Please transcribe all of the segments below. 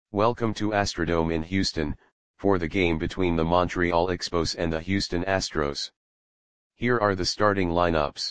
Welcome to Astrodome in Houston, for the game between the Montreal Expos and the Houston Astros. Here are the starting lineups.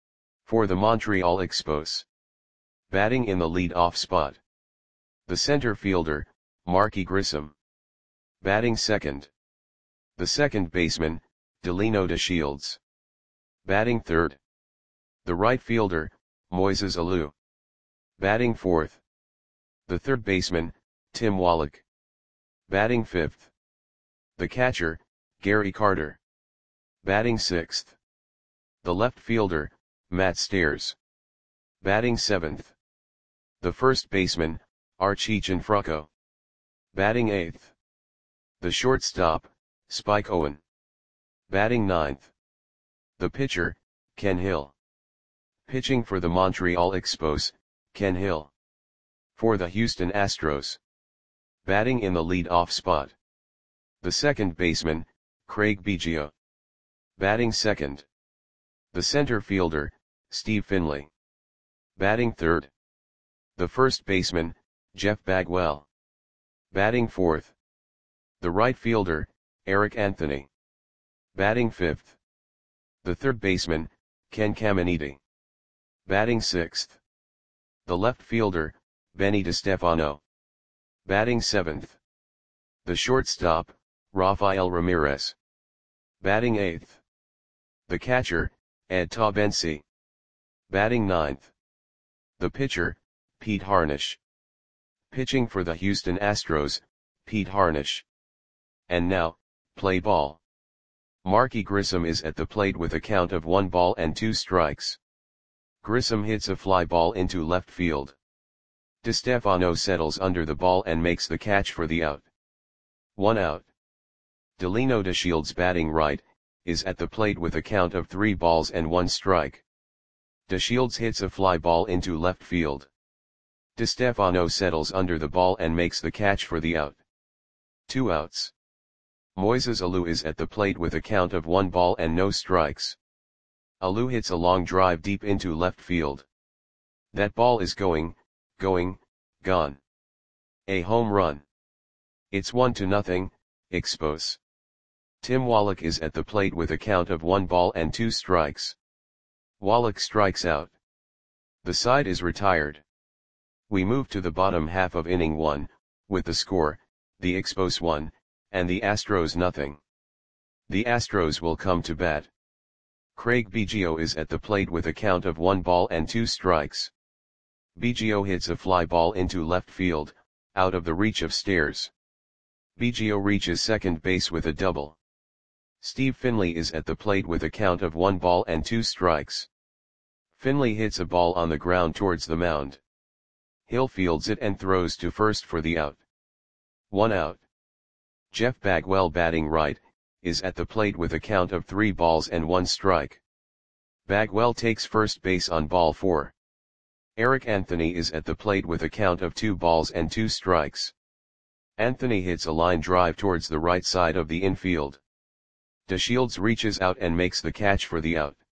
For the Montreal Expos. Batting in the lead-off spot. The center fielder, Marky Grissom. Batting second. The second baseman, Delino DeShields. Batting third. The right fielder, Moises Alou. Batting fourth. The third baseman, Tim Wallach. Batting fifth. The catcher, Gary Carter. Batting sixth. The left fielder, Matt Stairs. Batting seventh. The first baseman, Archie Cianfrocco. Batting eighth. The shortstop, Spike Owen. Batting ninth. The pitcher, Ken Hill. Pitching for the Montreal Expos, Ken Hill. For the Houston Astros. Batting in the lead-off spot. The second baseman, Craig Biggio. Batting second. The center fielder, Steve Finley. Batting third. The first baseman, Jeff Bagwell. Batting fourth. The right fielder, Eric Anthony. Batting fifth. The third baseman, Ken Caminiti. Batting sixth. The left fielder, Benny DiStefano. Batting seventh. The shortstop, Rafael Ramirez. Batting eighth. The catcher, Ed Taubensee. Batting ninth. The pitcher, Pete Harnisch. Pitching for the Houston Astros, Pete Harnisch. And now, play ball. Marky Grissom is at the plate with a count of 1 ball and 2 strikes. Grissom hits a fly ball into left field. DiStefano settles under the ball and makes the catch for the out. 1 out. Delino DeShields, batting right, is at the plate with a count of 3 balls and 1 strike. DeShields hits a fly ball into left field. DiStefano settles under the ball and makes the catch for the out. 2 outs. Moises Alou is at the plate with a count of 1 ball and no strikes. Alou hits a long drive deep into left field. That ball is gone. A home run. It's 1-0, Expos. Tim Wallach is at the plate with a count of 1 ball and 2 strikes. Wallach strikes out. The side is retired. We move to the bottom half of inning 1, with the score, the Expos 1, and the Astros 0. The Astros will come to bat. Craig Biggio is at the plate with a count of 1 ball and 2 strikes. Biggio hits a fly ball into left field, out of the reach of Stairs. Biggio reaches second base with a double. Steve Finley is at the plate with a count of 1 ball and 2 strikes. Finley hits a ball on the ground towards the mound. Hill fields it and throws to first for the out. 1 out. Jeff Bagwell, batting right, is at the plate with a count of 3 balls and 1 strike. Bagwell takes first base on ball 4. Eric Anthony is at the plate with a count of 2 balls and 2 strikes. Anthony hits a line drive towards the right side of the infield. DeShields reaches out and makes the catch for the out.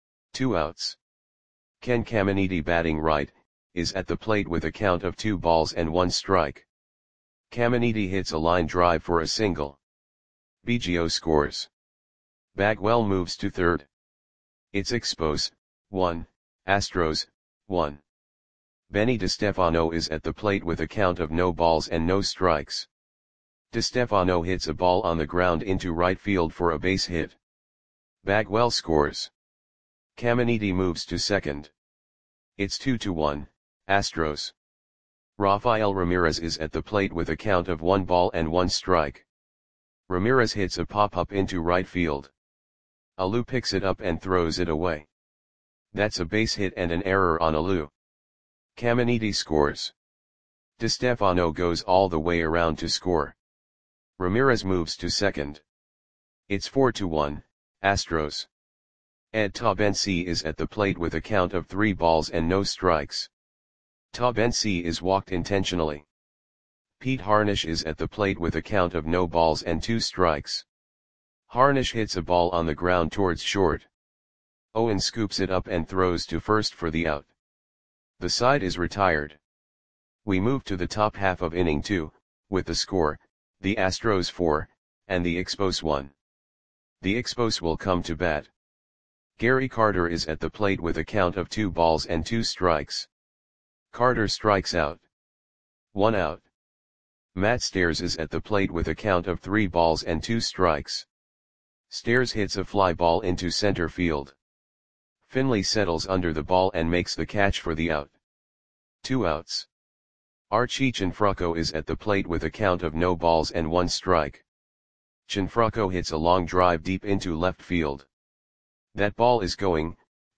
2 outs. Ken Caminiti, batting right, is at the plate with a count of 2 balls and 1 strike. Caminiti hits a line drive for a single. Biggio scores. Bagwell moves to third. It's Expos 1, Astros 1. Benny DiStefano is at the plate with a count of no balls and no strikes. DiStefano hits a ball on the ground into right field for a base hit. Bagwell scores. Caminiti moves to second. It's 2-1, Astros. Rafael Ramirez is at the plate with a count of 1 ball and 1 strike. Ramirez hits a pop-up into right field. Alou picks it up and throws it away. That's a base hit and an error on Alou. Caminiti scores. DiStefano goes all the way around to score. Ramirez moves to second. It's 4-1, Astros. Ed Taubensee is at the plate with a count of 3 balls and no strikes. Taubensee is walked intentionally. Pete Harnisch is at the plate with a count of no balls and 2 strikes. Harnisch hits a ball on the ground towards short. Owen scoops it up and throws to first for the out. The side is retired. We move to the top half of inning 2, with the score, the Astros 4, and the Expos 1. The Expos will come to bat. Gary Carter is at the plate with a count of 2 balls and 2 strikes. Carter strikes out. 1 out. Matt Stairs is at the plate with a count of 3 balls and 2 strikes. Stairs hits a fly ball into center field. Finley settles under the ball and makes the catch for the out. 2 outs. Archie Cianfrocco is at the plate with a count of no balls and 1 strike. Cianfrocco hits a long drive deep into left field. That ball is gone.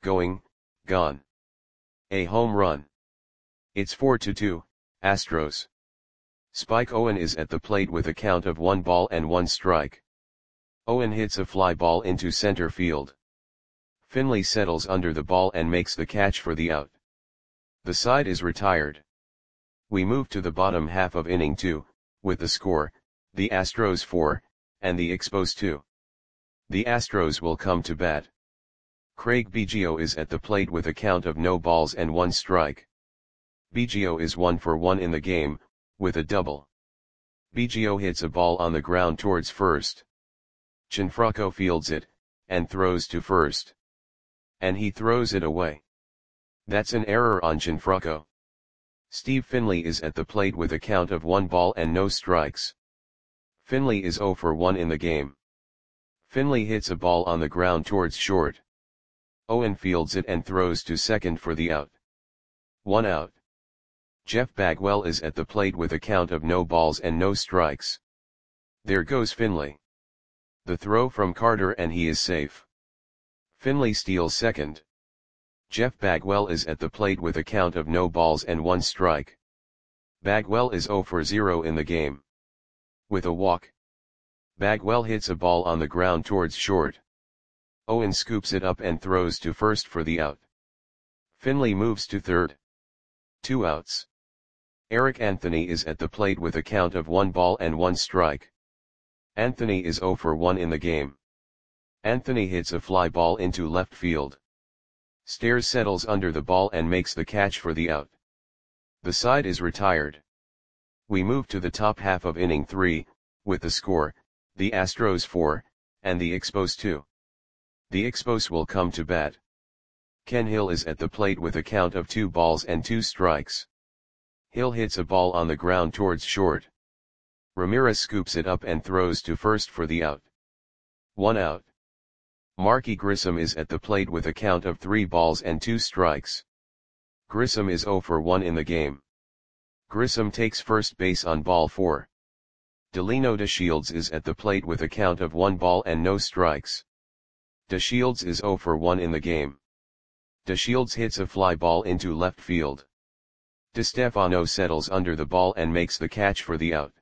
A home run. It's 4-2, Astros. Spike Owen is at the plate with a count of 1 ball and 1 strike. Owen hits a fly ball into center field. Finley settles under the ball and makes the catch for the out. The side is retired. We move to the bottom half of inning 2, with the score, the Astros 4, and the Expos 2. The Astros will come to bat. Craig Biggio is at the plate with a count of no balls and 1 strike. Biggio is 1 for 1 in the game, with a double. Biggio hits a ball on the ground towards first. Cianfrocco fields it, and throws to first. And he throws it away. That's an error on Cianfrocco. Steve Finley is at the plate with a count of 1 ball and no strikes. Finley is 0 for 1 in the game. Finley hits a ball on the ground towards short. Owen fields it and throws to second for the out. 1 out. Jeff Bagwell is at the plate with a count of no balls and no strikes. There goes Finley. The throw from Carter and he is safe. Finley steals second. Jeff Bagwell is at the plate with a count of no balls and 1 strike. Bagwell is 0 for 0 in the game. With a walk. Bagwell hits a ball on the ground towards short. Owen scoops it up and throws to first for the out. Finley moves to third. 2 outs. Eric Anthony is at the plate with a count of 1 ball and 1 strike. Anthony is 0 for 1 in the game. Anthony hits a fly ball into left field. Stairs settles under the ball and makes the catch for the out. The side is retired. We move to the top half of inning 3, with the score, the Astros 4, and the Expos 2. The Expos will come to bat. Ken Hill is at the plate with a count of 2 balls and 2 strikes. Hill hits a ball on the ground towards short. Ramirez scoops it up and throws to first for the out. 1 out. Marky Grissom is at the plate with a count of 3 balls and 2 strikes. Grissom is 0 for 1 in the game. Grissom takes first base on ball 4. Delino DeShields is at the plate with a count of 1 ball and no strikes. DeShields is 0 for 1 in the game. DeShields hits a fly ball into left field. DeStefano settles under the ball and makes the catch for the out.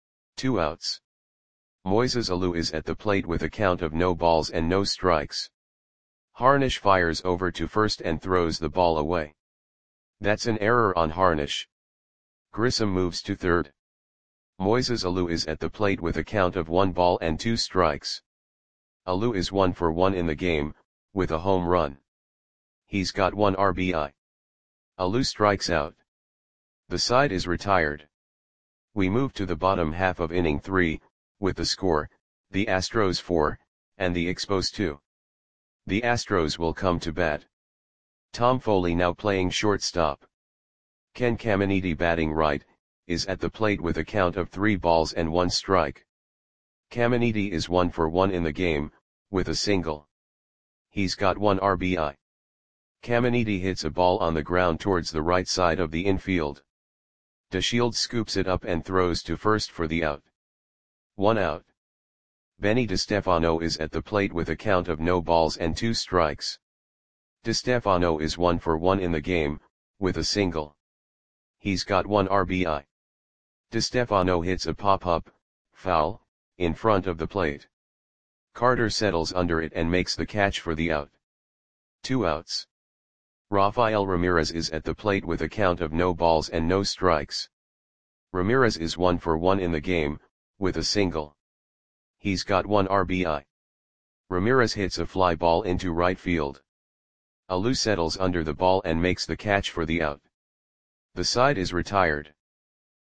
2 outs. Moises Alou is at the plate with a count of no balls and no strikes. Harnish fires over to first and throws the ball away. That's an error on Harnish. Grissom moves to third. Moises Alou is at the plate with a count of 1 ball and 2 strikes. Alou is 1 for 1 in the game, with a home run. He's got 1 RBI. Alou strikes out. The side is retired. We move to the bottom half of inning 3, with the score, the Astros 4, and the Expos 2. The Astros will come to bat. Tom Foley now playing shortstop. Ken Caminiti batting right, is at the plate with a count of 3 balls and 1 strike. Caminiti is 1 for 1 in the game, with a single. He's got 1 RBI. Caminiti hits a ball on the ground towards the right side of the infield. DeShields scoops it up and throws to first for the out. 1 out. Benny DeStefano is at the plate with a count of no balls and 2 strikes. DeStefano is 1 for 1 in the game, with a single. He's got 1 RBI. DeStefano hits a pop-up, foul, in front of the plate. Carter settles under it and makes the catch for the out. 2 outs. Rafael Ramirez is at the plate with a count of no balls and no strikes. Ramirez is 1 for 1 in the game, with a single. He's got 1 RBI. Ramirez hits a fly ball into right field. Alou settles under the ball and makes the catch for the out. The side is retired.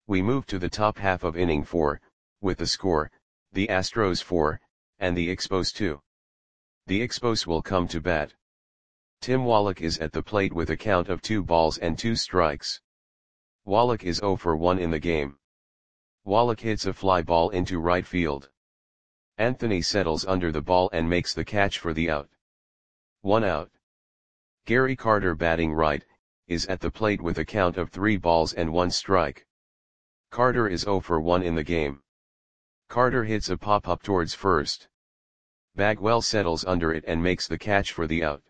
We move to the top half of inning 4, with the score, the Astros 4, and the Expos 2. The Expos will come to bat. Tim Wallach is at the plate with a count of 2 balls and 2 strikes. Wallach is 0 for 1 in the game. Wallach hits a fly ball into right field. Anthony settles under the ball and makes the catch for the out. 1 out. Gary Carter, batting right, is at the plate with a count of 3 balls and 1 strike. Carter is 0 for 1 in the game. Carter hits a pop-up towards first. Bagwell settles under it and makes the catch for the out.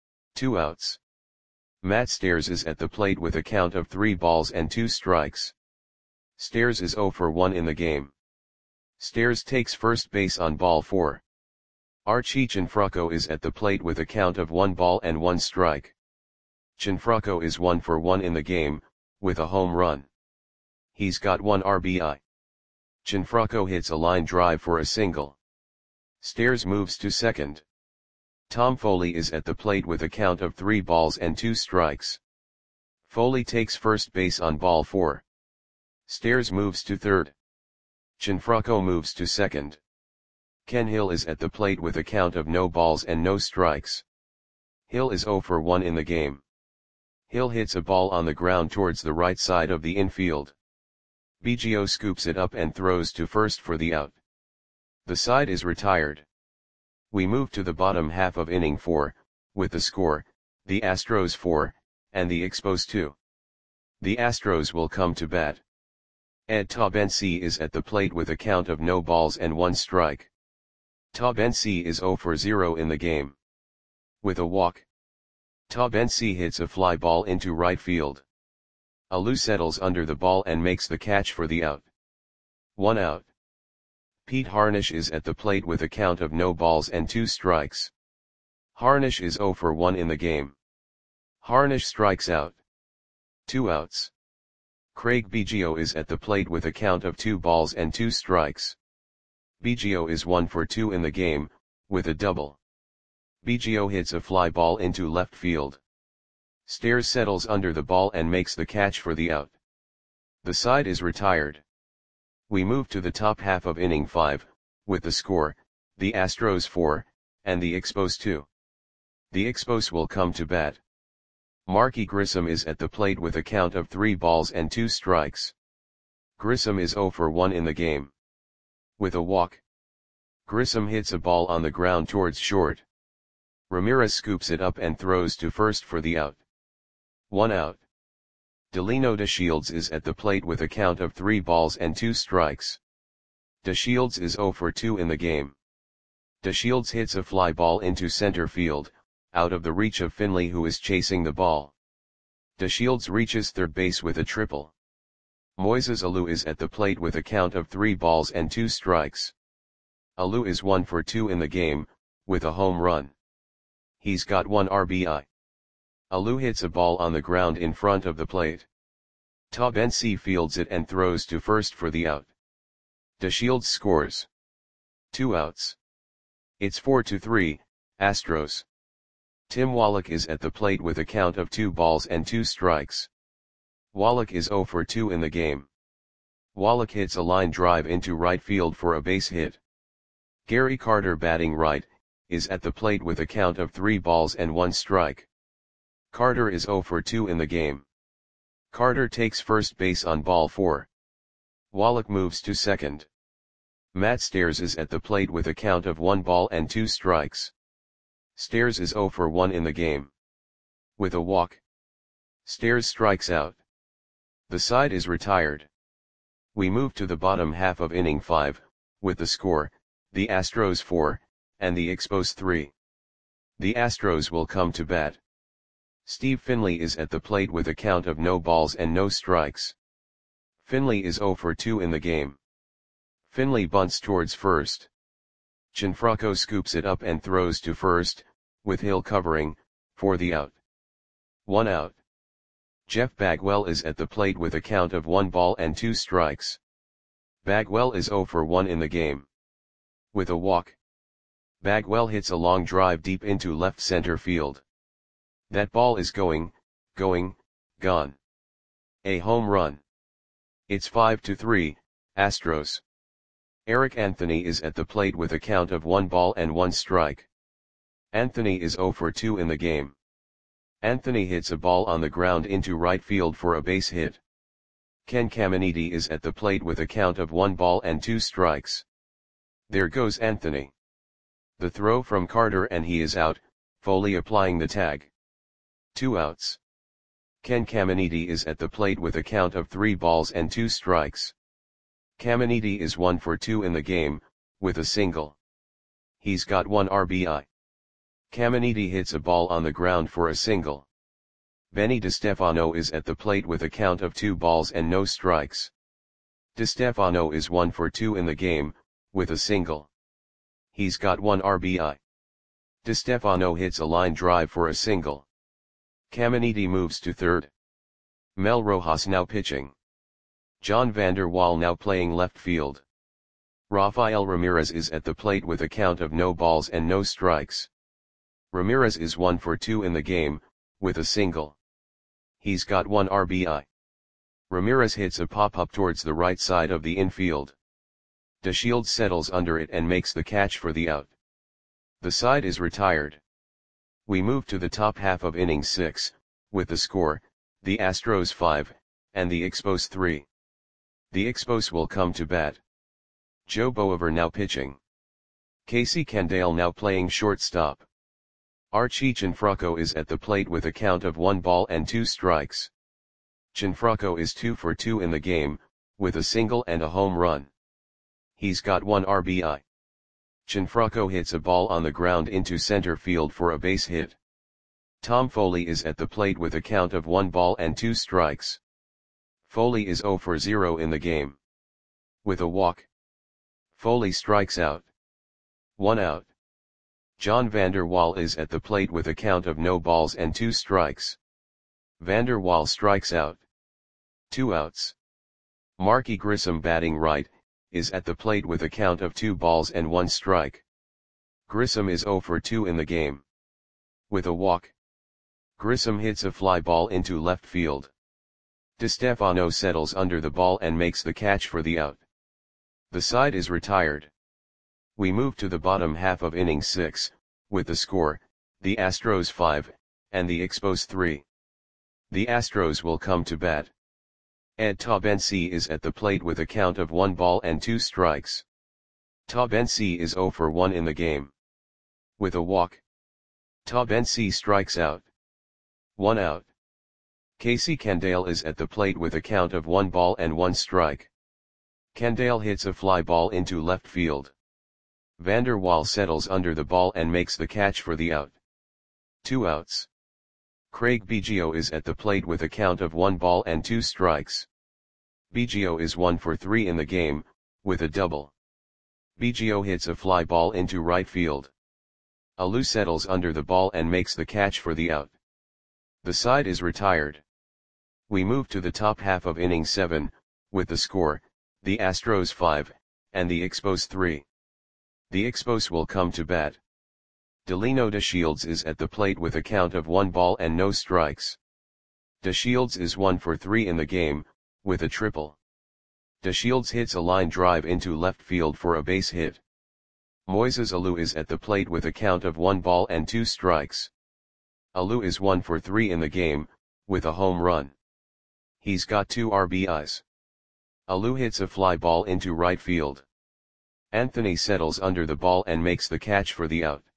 2 outs. Matt Stairs is at the plate with a count of 3 balls and 2 strikes. Stairs is 0 for 1 in the game. Stairs takes first base on ball 4. Archie Cianfrocco is at the plate with a count of 1 ball and 1 strike. Cianfrocco is 1 for 1 in the game, with a home run. He's got 1 RBI. Cianfrocco hits a line drive for a single. Stairs moves to second. Tom Foley is at the plate with a count of 3 balls and 2 strikes. Foley takes first base on ball 4. Stairs moves to third. Cianfrocco moves to second. Ken Hill is at the plate with a count of no balls and no strikes. Hill is 0 for 1 in the game. Hill hits a ball on the ground towards the right side of the infield. Biggio scoops it up and throws to first for the out. The side is retired. We move to the bottom half of inning 4, with the score, the Astros 4, and the Expos 2. The Astros will come to bat. Ed Taubensee is at the plate with a count of no balls and 1 strike. Taubensee is 0 for 0 in the game. With a walk, Taubensee hits a fly ball into right field. Alou settles under the ball and makes the catch for the out. 1 out. Pete Harnisch is at the plate with a count of no balls and 2 strikes. Harnisch is 0 for 1 in the game. Harnisch strikes out. 2 outs. Craig Biggio is at the plate with a count of 2 balls and 2 strikes. Biggio is 1 for 2 in the game, with a double. Biggio hits a fly ball into left field. Stairs settles under the ball and makes the catch for the out. The side is retired. We move to the top half of inning 5, with the score, the Astros 4, and the Expos 2. The Expos will come to bat. Marky Grissom is at the plate with a count of 3 balls and 2 strikes. Grissom is 0 for 1 in the game. With a walk, Grissom hits a ball on the ground towards short. Ramirez scoops it up and throws to first for the out. 1 out. Delino DeShields is at the plate with a count of 3 balls and 2 strikes. DeShields is 0 for 2 in the game. DeShields hits a fly ball into center field, out of the reach of Finley, who is chasing the ball. DeShields reaches third base with a triple. Moises Alou is at the plate with a count of 3 balls and 2 strikes. Alou is 1 for 2 in the game, with a home run. He's got 1 RBI. Alou hits a ball on the ground in front of the plate. Taubensee fields it and throws to first for the out. DeShields scores. 2 outs. It's 4-3, Astros. Tim Wallach is at the plate with a count of 2 balls and 2 strikes. Wallach is 0 for 2 in the game. Wallach hits a line drive into right field for a base hit. Gary Carter, batting right, is at the plate with a count of 3 balls and 1 strike. Carter is 0 for 2 in the game. Carter takes first base on ball 4. Wallach moves to second. Matt Stairs is at the plate with a count of 1 ball and 2 strikes. Stairs is 0 for 1 in the game. With a walk, Stairs strikes out. The side is retired. We move to the bottom half of inning 5, with the score, the Astros 4, and the Expos 3. The Astros will come to bat. Steve Finley is at the plate with a count of no balls and no strikes. Finley is 0 for 2 in the game. Finley bunts towards first. Cianfrocco scoops it up and throws to first, with Hill covering, for the out. 1 out. Jeff Bagwell is at the plate with a count of 1 ball and 2 strikes. Bagwell is 0 for 1 in the game. With a walk, Bagwell hits a long drive deep into left center field. That ball is gone. A home run. It's 5-3, Astros. Eric Anthony is at the plate with a count of 1 ball and 1 strike. Anthony is 0 for 2 in the game. Anthony hits a ball on the ground into right field for a base hit. Ken Caminiti is at the plate with a count of 1 ball and 2 strikes. There goes Anthony. The throw from Carter and he is out, Foley applying the tag. 2 outs. Ken Caminiti is at the plate with a count of 3 balls and 2 strikes. Caminiti is 1 for 2 in the game, with a single. He's got 1 RBI. Caminiti hits a ball on the ground for a single. Benny DeStefano is at the plate with a count of 2 balls and no strikes. DeStefano is 1 for 2 in the game, with a single. He's got 1 RBI. DeStefano hits a line drive for a single. Caminiti moves to third. Mel Rojas now pitching. John Vander Wal now playing left field. Rafael Ramirez is at the plate with a count of no balls and no strikes. Ramirez is 1 for 2 in the game, with a single. He's got 1 RBI. Ramirez hits a pop-up towards the right side of the infield. DeShields settles under it and makes the catch for the out. The side is retired. We move to the top half of inning 6, with the score, the Astros 5, and the Expos 3. The Expos will come to bat. Joe Boever now pitching. Casey Candale now playing shortstop. Archie Cianfrocco is at the plate with a count of 1 ball and 2 strikes. Cianfrocco is 2 for 2 in the game, with a single and a home run. He's got 1 RBI. Cianfrocco hits a ball on the ground into center field for a base hit. Tom Foley is at the plate with a count of 1 ball and 2 strikes. Foley is 0 for 0 in the game. With a walk. Foley strikes out. 1 out. John Vander Wal is at the plate with a count of no balls and 2 strikes. Vander Wal strikes out. 2 outs. Marky Grissom batting right, is at the plate with a count of 2 balls and 1 strike. Grissom is 0 for 2 in the game. With a walk. Grissom hits a fly ball into left field. DeStefano settles under the ball and makes the catch for the out. The side is retired. We move to the bottom half of inning 6, with the score, the Astros 5, and the Expos 3. The Astros will come to bat. Ed Taubensee is at the plate with a count of 1 ball and 2 strikes. Taubensee is 0 for 1 in the game. With a walk. Taubensee strikes out. 1 out. Casey Candale is at the plate with a count of 1 ball and 1 strike. Candale hits a fly ball into left field. Vander Wal settles under the ball and makes the catch for the out. 2 outs. Craig Biggio is at the plate with a count of 1 ball and 2 strikes. Biggio is 1 for 3 in the game, with a double. Biggio hits a fly ball into right field. Alou settles under the ball and makes the catch for the out. The side is retired. We move to the top half of inning 7, with the score, the Astros 5, and the Expos 3. The Expos will come to bat. Delino DeShields is at the plate with a count of 1 ball and no strikes. DeShields is 1 for 3 in the game, with a triple. DeShields hits a line drive into left field for a base hit. Moises Alou is at the plate with a count of 1 ball and 2 strikes. Alou is 1 for 3 in the game, with a home run. He's got 2 RBIs. Alou hits a fly ball into right field. Anthony settles under the ball and makes the catch for the out.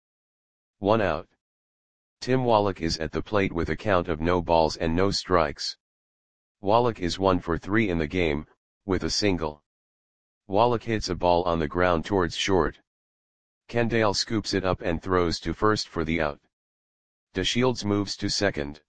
1 out. Tim Wallach is at the plate with a count of no balls and no strikes. Wallach is 1 for 3 in the game, with a single. Wallach hits a ball on the ground towards short. Candale scoops it up and throws to first for the out. DeShields moves to second.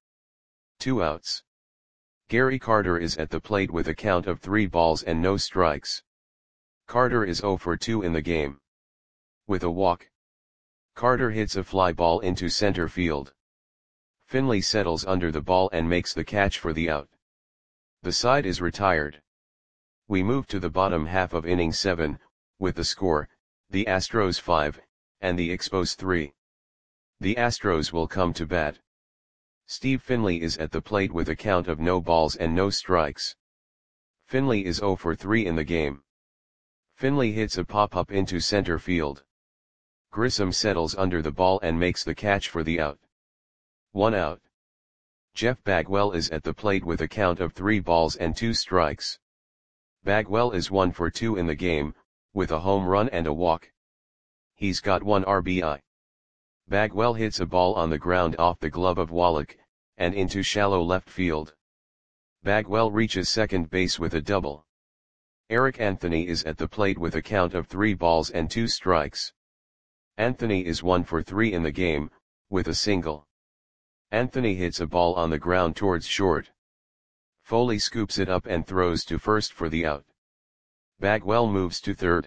2 outs. Gary Carter is at the plate with a count of 3 balls and no strikes. Carter is 0 for 2 in the game. With a walk. Carter hits a fly ball into center field. Finley settles under the ball and makes the catch for the out. The side is retired. We move to the bottom half of inning 7, with the score, the Astros 5, and the Expos 3. The Astros will come to bat. Steve Finley is at the plate with a count of no balls and no strikes. Finley is 0 for 3 in the game. Finley hits a pop-up into center field. Grissom settles under the ball and makes the catch for the out. 1 out. Jeff Bagwell is at the plate with a count of 3 balls and 2 strikes. Bagwell is 1 for 2 in the game, with a home run and a walk. He's got 1 RBI. Bagwell hits a ball on the ground off the glove of Wallach, and into shallow left field. Bagwell reaches second base with a double. Eric Anthony is at the plate with a count of 3 balls and 2 strikes. Anthony is 1 for 3 in the game, with a single. Anthony hits a ball on the ground towards short. Foley scoops it up and throws to first for the out. Bagwell moves to third.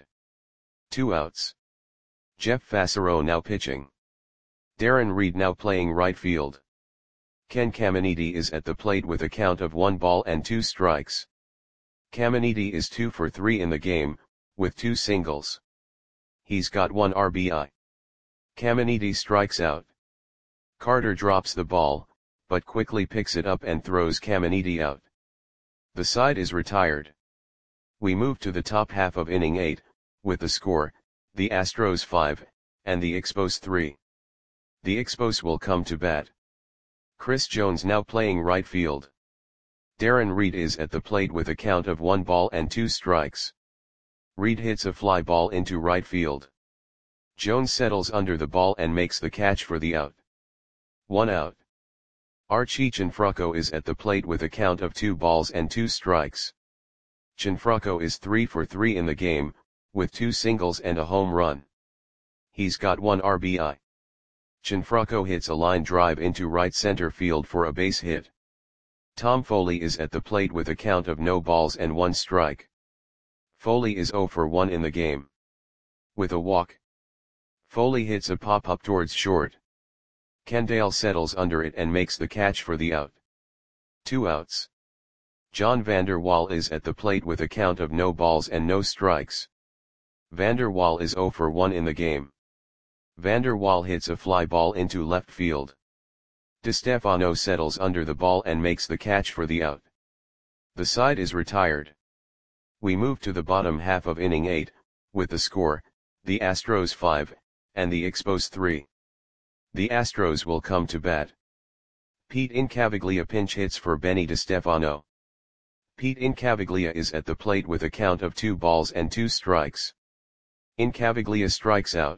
2 outs. Jeff Fassero now pitching. Darren Reed now playing right field. Ken Caminiti is at the plate with a count of 1 ball and 2 strikes. Caminiti is 2 for 3 in the game, with 2 singles. He's got 1 RBI. Caminiti strikes out. Carter drops the ball, but quickly picks it up and throws Caminiti out. The side is retired. We move to the top half of inning 8, with the score, the Astros 5, and the Expos 3. The Expos will come to bat. Chris Jones now playing right field. Darren Reed is at the plate with a count of 1 ball and 2 strikes. Reed hits a fly ball into right field. Jones settles under the ball and makes the catch for the out. 1 out. Archie Cianfrocco is at the plate with a count of 2 balls and 2 strikes. Cianfrocco is 3 for 3 in the game, with 2 singles and a home run. He's got 1 RBI. Cianfrocco hits a line drive into right center field for a base hit. Tom Foley is at the plate with a count of no balls and 1 strike. Foley is 0 for 1 in the game. With a walk. Foley hits a pop-up towards short. Kendall settles under it and makes the catch for the out. 2 outs. John Vander Wal is at the plate with a count of no balls and no strikes. Vander Wal is 0 for 1 in the game. Vander Wal hits a fly ball into left field. DeStefano settles under the ball and makes the catch for the out. The side is retired. We move to the bottom half of inning 8, with the score, the Astros 5, and the Expos 3. The Astros will come to bat. Pete Incaviglia pinch hits for Benny DeStefano. Pete Incaviglia is at the plate with a count of 2 balls and 2 strikes. Incaviglia strikes out.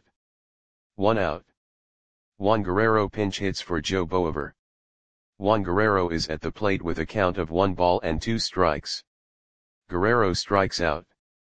1 out. Juan Guerrero pinch hits for Joe Boever. Juan Guerrero is at the plate with a count of 1 ball and 2 strikes. Guerrero strikes out.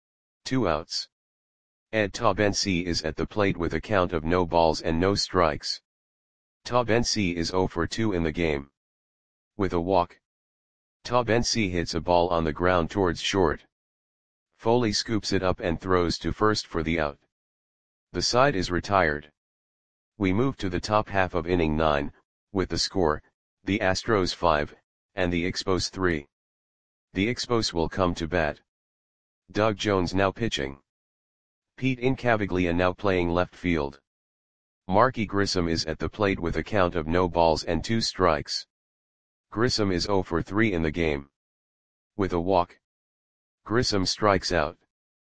2 outs. Ed Taubensee is at the plate with a count of no balls and no strikes. Taubensee is 0 for 2 in the game. With a walk. Taubensee hits a ball on the ground towards short. Foley scoops it up and throws to first for the out. The side is retired. We move to the top half of inning 9, with the score, the Astros 5, and the Expos 3. The Expos will come to bat. Doug Jones now pitching. Pete Incaviglia now playing left field. Marky Grissom is at the plate with a count of no balls and 2 strikes. Grissom is 0 for 3 in the game. With a walk. Grissom strikes out.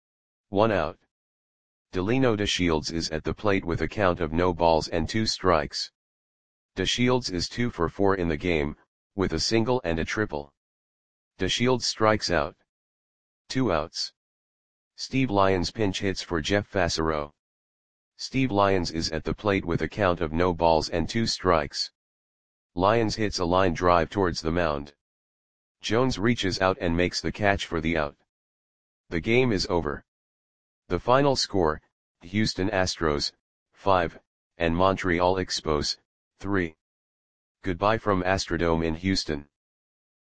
1 out. Delino DeShields is at the plate with a count of no balls and 2 strikes. DeShields is 2 for 4 in the game, with a single and a triple. DeShields strikes out. 2 outs. Steve Lyons pinch hits for Jeff Fassero. Steve Lyons is at the plate with a count of no balls and 2 strikes. Lyons hits a line drive towards the mound. Jones reaches out and makes the catch for the out. The game is over. The final score, Houston Astros, 5, and Montreal Expos, 3. Goodbye from Astrodome in Houston.